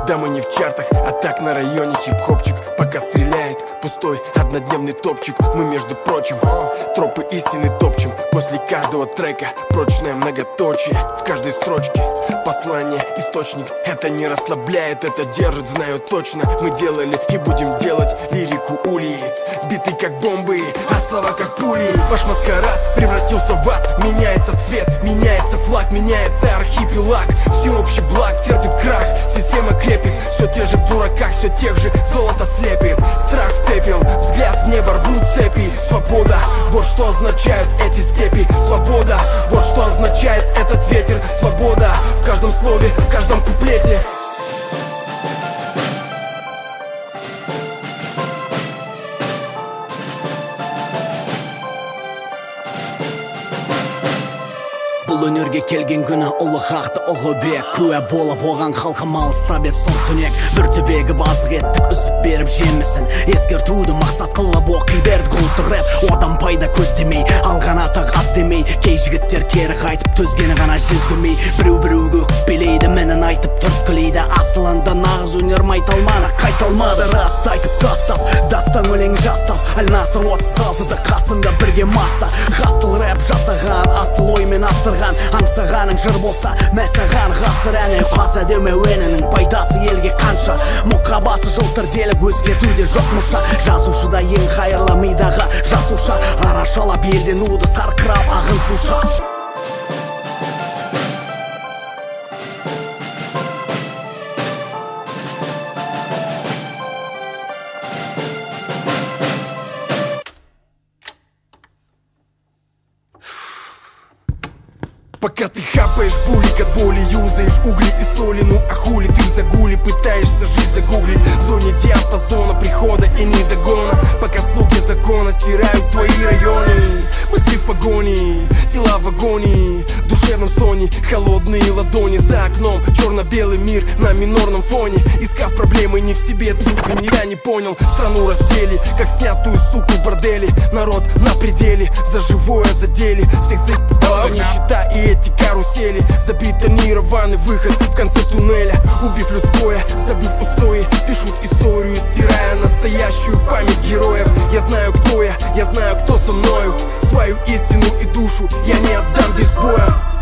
Да мы не в чартах, а так на районе хип-хопчик. Пока стреляет пустой однодневный топчик. Мы, между прочим, тропы истины топчем. После каждого трека прочное многоточие. В каждой строчке послание, источник. Это не расслабляет, это держит, знаю точно. Мы делали и будем делать лирику улиц. Биты как бомбы, а слова как пули. Ваш маскарад превратился в ад. Меняется цвет, меняется флаг, меняется архипелаг. Всеобщий благ терпит крах, система крепит. Все те же в дураках, все тех же золото слепит. Страх в пепел, взгляд в небо, рвут цепи. Свобода, вот что означают эти степи. Свобода, вот что означает этот ветер. Свобода в каждом слове, в каждом куплете. Бұл өнерге келген күні ұлы хақты ұғы бек. Куә болып оған халқым алыстап ет соң түнек. Бір түбегі базық еттік үсіп беріп жемісін. Ескертуді мақсат қылып оқи бердік ұлттық рэп. Одан пайда көздемей, алған атақ аз демей. Кей жігіттер кері қайтып төзгені ғана жезгімей. Біреу-біреуге өкпелейді, мінін айтып түрткілейді. Асылында нағыз өнер майталманы қайталмады. Раст айтып тастап, дастан өлең жастап. Әл-Насыр 36-ды қасында бірге маста. Хастыл рэп жасаған, асыл оймен асырған. Аңсағаның жыр болса, мәсаған ғасыр әне. Қаса деуме өнінің пайдасы елге қанша. Мұқабасы жылтыр деліп өзгертуде жоқ мұша. Жазушыда ең қайырлы мидағы жасуша. Арашалап елден уды сарқырап ағын суша. Пока ты хапаешь булик от боли, юзаешь угли и соли. Ну а хули ты загули, пытаешься жизнь загуглить. В зоне диапазона прихода и недогона. Пока слуги закона стирают твои районы. Мысли в погоне, тела в агонии. В душевном стоне холодные ладони. За окном черно-белый мир на минорном фоне. Искав проблемы не в себе, духа я не понял. Страну раздели, как снятую суку в борделе. Народ на пределе, за живое задели. Всех заебала нищета и эти карусели. Забетонированный выход в конце туннеля. Убив людское, забыв устои. Пишут историю, стирая настоящую память героев. Я знаю, кто я знаю, кто со мною. Свою истину и душу я не отдам без боя.